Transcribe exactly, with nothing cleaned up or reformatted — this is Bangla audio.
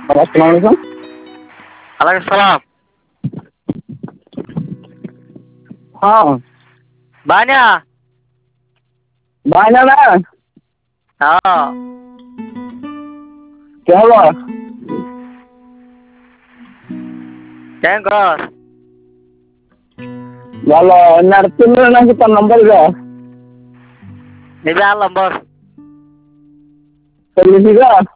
আসসালামু আলাইকুম। ওয়ালাইকুম সালাম। হ্যাঁ বায়না। বায়না না হ্যাঁ কে হলো? কেন কর ভালো এনার তুমি নাকি তোর নম্বর গা নিবে আর নম্বর চল্লিশ গা